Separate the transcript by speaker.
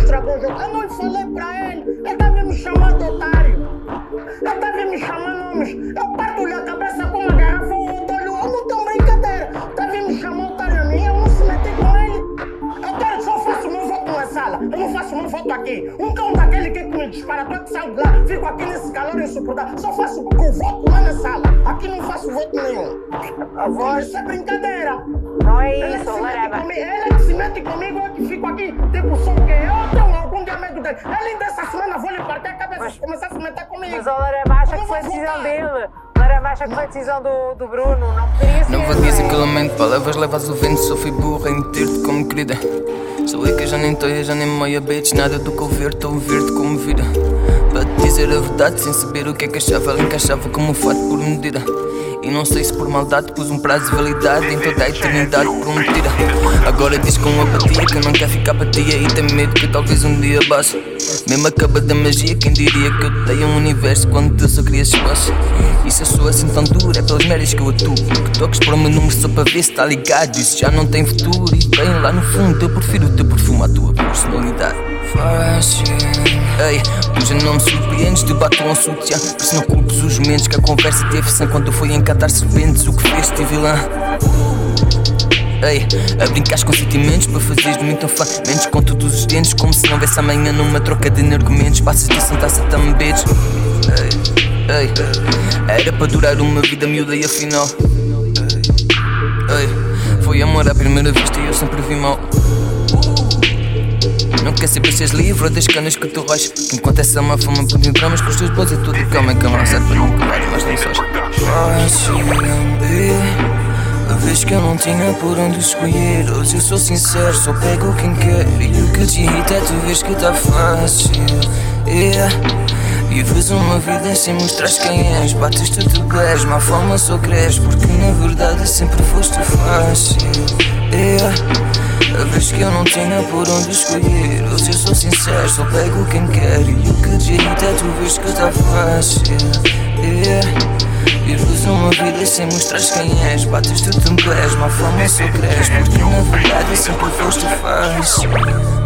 Speaker 1: estragou o jogo. Eu não falei pra ele. Ele estava me chamando de otário. Ele estava me chamando nomes. Eu parto-lhe a cabeça com uma garrafa ou dou-lhe. Eu não tenho brincadeira. Estava me chamando otário a mim. Eu não se meti com ele. Eu quero só faço o meu voto na sala. Eu não faço o meu voto aqui. Um cão daquele que me dispara. Tu é que sai de lá. Fico aqui nesse calor insuportável. Só faço o voto lá na sala. Aqui não faço voto nenhum. A voz, isso é brincadeira.
Speaker 2: Não é isso, Lareva.
Speaker 1: Ele é que se mete comigo, eu que fico aqui, tipo, sou o quê? Eu tenho algum dia medo dele. Ele dessa semana vou lhe partir a cabeça se começar a se meter comigo.
Speaker 2: Mas o Lareva acha que foi decisão dele. Lareva acha que foi decisão do Bruno. Não poderia ser.
Speaker 3: Não vou dizer que lamento, palavras levas o vento. Só fui burra em ter-te como querida. Sou eu que já nem toia, já nem meia bitch. Nada do que ouvir, estou a ouvir-te como vida. Para te dizer a verdade, sem saber o que é que achava, ela encaixava como um fato por medida. E não sei se por maldade pus um prazo de validade em toda a eternidade prometida. Agora diz com apatia que não quer ficar apatia e tem medo que talvez um dia baixe. Mesmo acaba da magia, quem diria que eu tenho um universo quando tu só querias espaço. E se eu sou assim tão duro, é pelas merdas que eu atuo. Que toques para o meu número só para ver se está ligado. Isso já não tem futuro e bem lá no fundo eu prefiro o teu perfume à tua personalidade. Fácil. Ei, tu já não me surpreendes, te bato um sutiã. Por isso não culpes os momentos que a conversa teve sem quando eu fui encantar serpentes. O que fez de vilã? Ei, a brincares com sentimentos para fazeres de mim tão fã. Mentes com todos os dentes, como se não houvesse amanhã numa troca de argumentos. Passas de sentar-se a tambetes. Ei, era para durar uma vida miúda e afinal. Ei, foi amor à primeira vista e eu sempre vi mal. Não quer saber se és livre ou das canas que tu roches. Que enquanto essa má fama por dentro, mas com os teus bois é tudo calma e calma. Serve para não colar mais lençóis. A vez que eu não tinha por onde escolher. Hoje eu sou sincero, só pego quem quer. E o que te irrita é tu vês que tá fácil. Vives uma vida sem mostrar quem és. Bates tu te és, má fama só cresce. Porque na verdade sempre foste fácil. A vez que eu não tinha por onde escolher. Hoje eu sou sincero, só pego quem quer. E o que te irrita é tu vês que tá fácil. Vives uma vida sem mostrar quem és. Bates tu te és, má fama só cresce. Porque na verdade sempre foste fácil.